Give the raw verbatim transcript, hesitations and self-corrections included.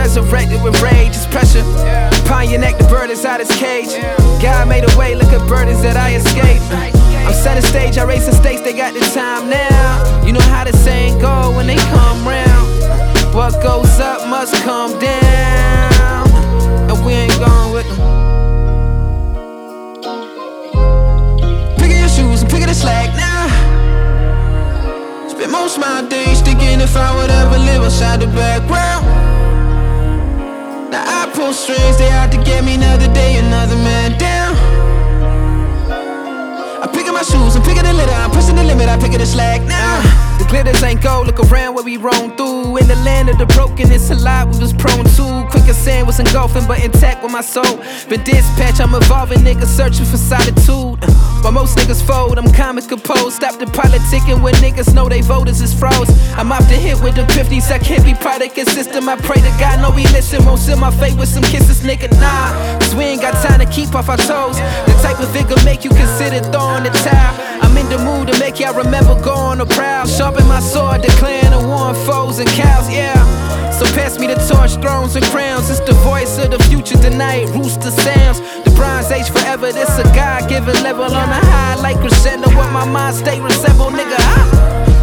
resurrected with rage, it's pressure. Pontiac, the bird is out his cage. God made a way, look at burdens that I escaped. I'm setting stage, I raise the stakes, they got the time now. You know how the saying go when they come round. What goes up must come down, and we ain't going with them. Picking your shoes and picking the slack now. Spend most of my days thinking if I would ever live outside the background. Now I pull strings, they out to get me another day, another man down. I'm picking my shoes, I'm picking the litter, I'm pushing the limit, I'm picking the slack now. The glitters ain't gold, look around where we roam through. In the land of the broken, it's a lot we was prone to. Quick as sand was engulfing, but intact with my soul. Been dispatched, I'm evolving, niggas searching for solitude. While most niggas fold, I'm comic composed. Stop the politicking when niggas know they voters is froze. I'm off the hit with the fifties, I can't be product and system. I pray to God, know we listen. Won't seal my fate with some kisses, nigga, nah. Cause we ain't got time to keep off our toes. The type of figure make you consider throwing the towel. I'm in the mood to make y'all remember going to proud. Sharpen my sword, declaring the war on foes and cows, yeah. So pass me the torch, thrones and crowns. It's the voice of the future tonight, rooster sounds. The Bronze Age forever, this a God-given level on a high like crescendo. What my mind state resemble, nigga, ah.